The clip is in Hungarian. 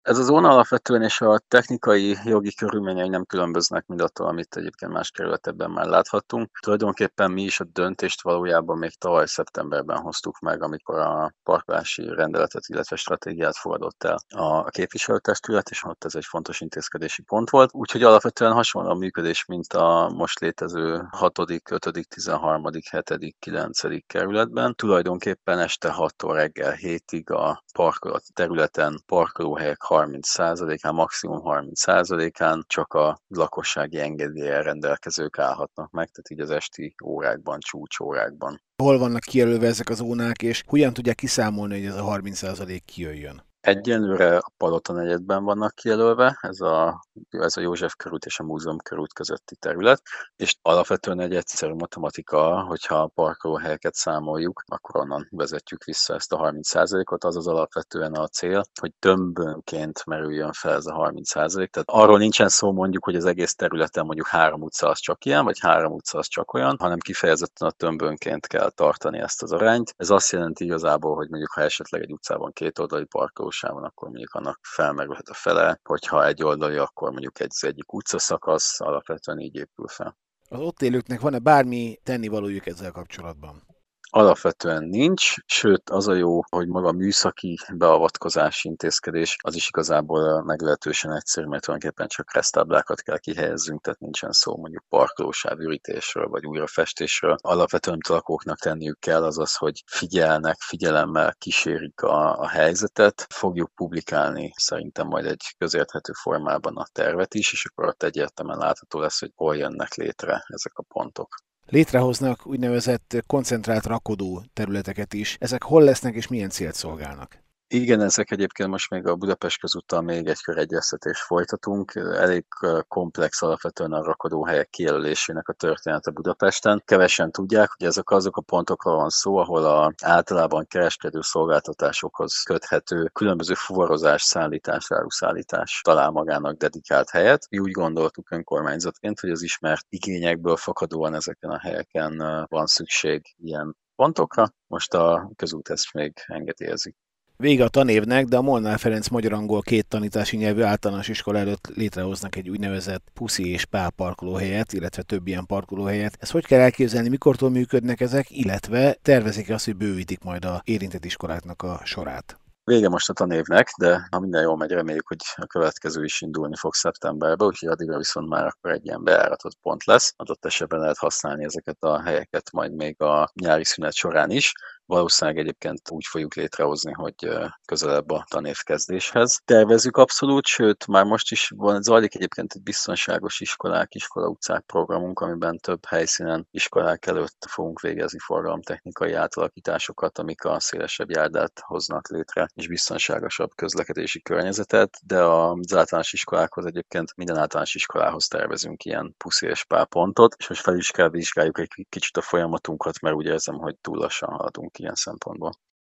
Ez a zóna alapvetően és a technikai jogi körülményei nem különböznek mindattól, amit egyébként más kerületekben már láthattunk. Tulajdonképpen mi is a döntést valójában még tavaly szeptemberben hoztuk meg, amikor a parkolási rendeletet, illetve stratégiát fogadott el a képviselőtestület, és ott ez egy fontos intézkedési pont volt. Úgyhogy alapvetően hasonló a működés, mint a most létező 6., 5., 13., 7., 9. kerületben. Tulajdonképpen este 6-tól reggel 7-ig a parkolat területen parkolóhelyek 30%-án, maximum 30%-án csak a lakossági engedéllyel rendelkezők állhatnak meg, tehát így az esti órákban, csúcsórákban. Hol vannak kijelölve ezek a zónák, és hogyan tudják kiszámolni, hogy ez a 30% kijöjjön? Egyenlőre a Palota negyedben vannak kijelölve, ez a József körút és a Múzeum körút közötti terület, és alapvetően egy egyszerű matematika, hogyha a parkolóhelyeket számoljuk, akkor onnan vezetjük vissza ezt a 30%-ot, azaz alapvetően a cél, hogy tömbönként merüljön fel ez a 30%, tehát arról nincsen szó mondjuk, hogy az egész területen mondjuk 3 utca az csak ilyen, vagy 3 utca az csak olyan, hanem kifejezetten a tömbönként kell tartani ezt az arányt. Ez azt jelenti igazából, hogy mondjuk ha esetleg egy utcában két oldali parkoló van, akkor mondjuk annak felmerülhet a fele, hogyha egy oldali, akkor mondjuk az egyik utcaszakasz alapvetően így épül fel. Az ott élőknek van-e bármi tennivalójuk ezzel kapcsolatban? Alapvetően nincs, sőt az a jó, hogy maga a műszaki beavatkozási intézkedés az is igazából meglehetősen egyszerű, mert tulajdonképpen csak resztáblákat kell kihelyezzünk, tehát nincsen szó mondjuk parkolósáv ürítésről vagy újrafestésről. Alapvetően amit a lakóknak tenniük kell az az, hogy figyelemmel kísérik a helyzetet, fogjuk publikálni szerintem majd egy közérthető formában a tervet is, és akkor ott egyértelműen látható lesz, hogy hol jönnek létre ezek a pontok. Létrehoznak úgynevezett koncentrált rakodó területeket is. Ezek hol lesznek és milyen célt szolgálnak? Igen, ezek egyébként most még a Budapest közúttal még egy kör egyeztetést folytatunk. Elég komplex alapvetően a rakodóhelyek kijelölésének a története Budapesten. Kevesen tudják, hogy ezek azok a pontokról van szó, ahol általában kereskedő szolgáltatásokhoz köthető különböző fuvarozás, szállítás, áruszállítás talál magának dedikált helyet. Mi úgy gondoltuk önkormányzatként, hogy az ismert igényekből fakadóan ezeken a helyeken van szükség ilyen pontokra. Most a közút ezt még engedélyezik. Vége a tanévnek, de a Molnár Ferenc magyar-angol két tanítási nyelvű általános iskola előtt létrehoznak egy úgynevezett Puszi és Pál parkolóhelyet, illetve több ilyen parkolóhelyet. Ezt hogy kell elképzelni, mikortól működnek ezek, illetve tervezik azt, hogy bővítik majd a érintett iskoláknak a sorát? Vége most a tanévnek, de ha minden jól megy, reméljük, hogy a következő is indulni fog szeptemberben, úgyhogy addigra viszont már akkor egy ilyen bejáratott pont lesz. Adott esetben lehet használni ezeket a helyeket majd még a nyári szünet során is. Valószínűleg egyébként úgy fogjuk létrehozni, hogy közelebb a tanévkezdéshez. Tervezzük abszolút, sőt, már most is zajlik egyébként egy biztonságos iskola utcák programunk, amiben több helyszínen iskolák előtt fogunk végezni forgalomtechnikai átalakításokat, amik a szélesebb járdát hoznak létre, és biztonságosabb közlekedési környezetet, de az általános iskolákhoz egyébként minden általános iskolához tervezünk ilyen Puszi és Pál pontot, és most fel is kell vizsgáljuk egy kicsit a folyamatunkat, mert úgy érzem, hogy túl lassan haladunk ilyen szempontból.